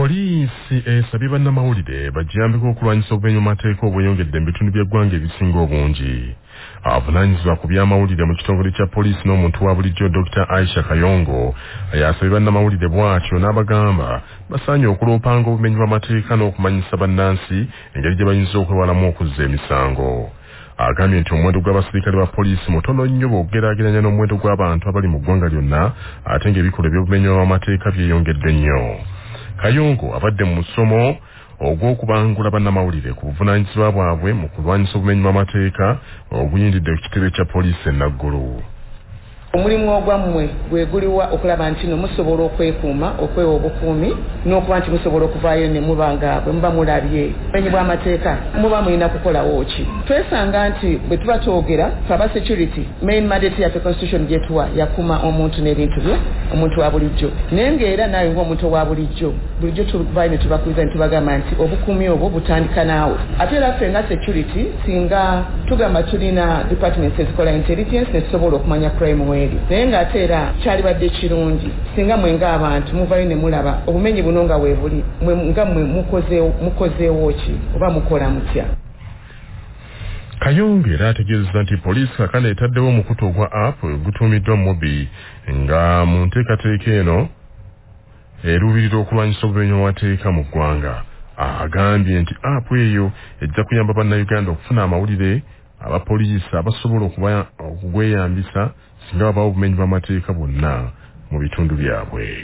Poliisi esabye bannamawulire bajjambeko okulwanyisa obumenyi mu mateeka obweyongedde mu bitundu by'eggwanga ebisinga obungi. Avunaanyizibwa ku by'amawulire mu kitongole kya poliisi n'omuntu wa bulijjo Dr. Aisha Kayongo yasabye bannamawulire bw'atyo n'abagamba basaanye okuloopanga obumenyi bw'amateeka n'okumanyisa bannansi engeri gye bayinza okwewalamu okuzza emisango. Agambye nti omuwendo gw'abasirikale ba poliisi mutono nnyo bw'ogeraageranya n'omuwendo gw'abantu abali mu ggwanga lyonna ate ng'ebikolwa by'obumenyi bw'amateeka byeyongedde nnyo. Kayongo abadde mu musomo ogw'okubangula bannamawulire ku buvunaanyizibwa bwabwe mu kulwanyisa obumenyi bw'amateeka oguyindidde ku kitebe kya poliisi e Naggulu. Omulimu ogwammwe gwe guliwa okulaba nti musobola okwekuuma okwewa obukuumi n'okuba nti musobola okuvaayo ne muba nga bwe muba mulabye obumenyi bw'amateeka muba mulina kukolawo ki. Twesanga nti bwe tuba twogera aba security main mandate yaffe constitution gyetuwa yakuuma omuntu n'ebintu bye omuntu wa bulijjo naye ng'era naawe ng'omuntu wa bulijjo tuvaayo ne tubakubiza ne tubagamba nti obukuumi obwo butandika naawe ate era ffe nga security singa tugamba tulina departments ezikola intelligence ne tusobola okumanya crime way naye ng'ate era kyalibadde kirungi singa mwe ng'abantu muvayo ne mulaba obumenyi buno nga weebuli nga mwe mukozeewo ki oba mukola mutya. Kayongo era ategeezezza nti poliisi kakana etaddewo omukutu ogwa app gutuumiddwa Mobi nga mu nteekateeka eno eruubirira okulwanyisa obumenyi bw'amateeka mu ggwanga. Agambye nti app eyo ejja kuyamba bannayuganda okufuna amawulire abapoliisi abasobola okugweyambisa singa babawo obumenyi bw'amateeka bwonna mu bitundu byabwe.